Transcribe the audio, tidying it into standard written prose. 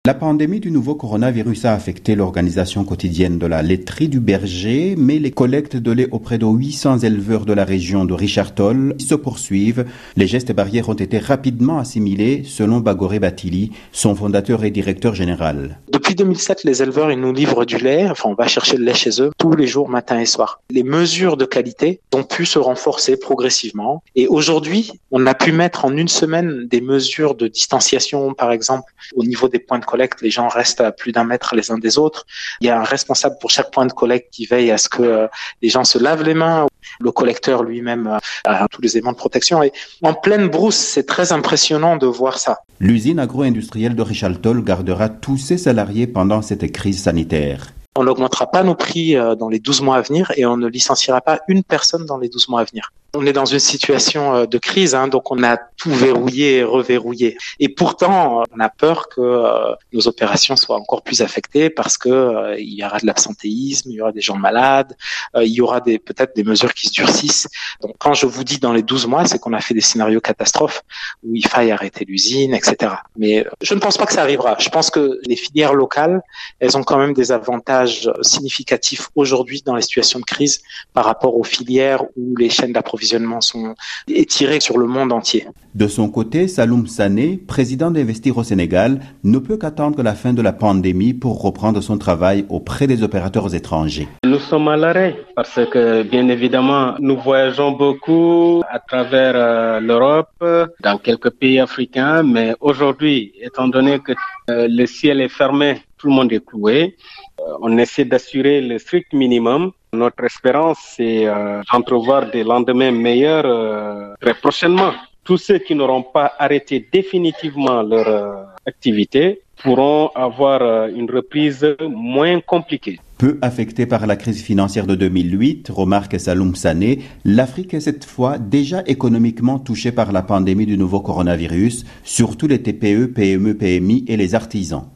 La pandémie du nouveau coronavirus a affecté l'organisation quotidienne de la laiterie du Berger, mais les collectes de lait auprès de 800 éleveurs de la région de Richard Toll se poursuivent. Les gestes barrières ont été rapidement assimilés, selon Bagoré Batili, son fondateur et directeur général. Depuis 2007, les éleveurs, ils nous livrent du lait. On va chercher le lait chez eux tous les jours, matin et soir. Les mesures de qualité ont pu se renforcer progressivement. Et aujourd'hui, on a pu mettre en une semaine des mesures de distanciation, par exemple, au niveau des points de collecte. Les gens restent à plus d'1 mètre les uns des autres. Il y a un responsable pour chaque point de collecte qui veille à ce que les gens se lavent les mains. Le collecteur lui-même a tous les éléments de protection. Et en pleine brousse, c'est très impressionnant de voir ça. L'usine agro-industrielle de Richard Toll gardera tous ses salariés pendant cette crise sanitaire. On n'augmentera pas nos prix dans les 12 mois à venir et on ne licenciera pas une personne dans les 12 mois à venir. On est dans une situation de crise, donc on a tout verrouillé et reverrouillé. Et pourtant, on a peur que nos opérations soient encore plus affectées parce que il y aura de l'absentéisme, il y aura des gens malades, il y aura peut-être des mesures qui se durcissent. Donc quand je vous dis dans les 12 mois, c'est qu'on a fait des scénarios catastrophes où il faille arrêter l'usine, etc. Mais je ne pense pas que ça arrivera. Je pense que les filières locales, elles ont quand même des avantages significatifs aujourd'hui dans les situations de crise par rapport aux filières où les chaînes d'approvisionnement sont étirées sur le monde entier. De son côté, Saloum Sané, président d'Investir au Sénégal, ne peut qu'attendre la fin de la pandémie pour reprendre son travail auprès des opérateurs étrangers. Nous sommes à l'arrêt parce que, bien évidemment, nous voyageons beaucoup à travers l'Europe, dans quelques pays africains, mais aujourd'hui, étant donné que le ciel est fermé, tout le monde est cloué, on essaie d'assurer le strict minimum. Notre espérance, c'est d'entrevoir des lendemains meilleurs très prochainement. Tous ceux qui n'auront pas arrêté définitivement leur activité pourront avoir une reprise moins compliquée. Peu affectée par la crise financière de 2008, remarque Saloum Sané, l'Afrique est cette fois déjà économiquement touchée par la pandémie du nouveau coronavirus, surtout les TPE, PME, PMI et les artisans.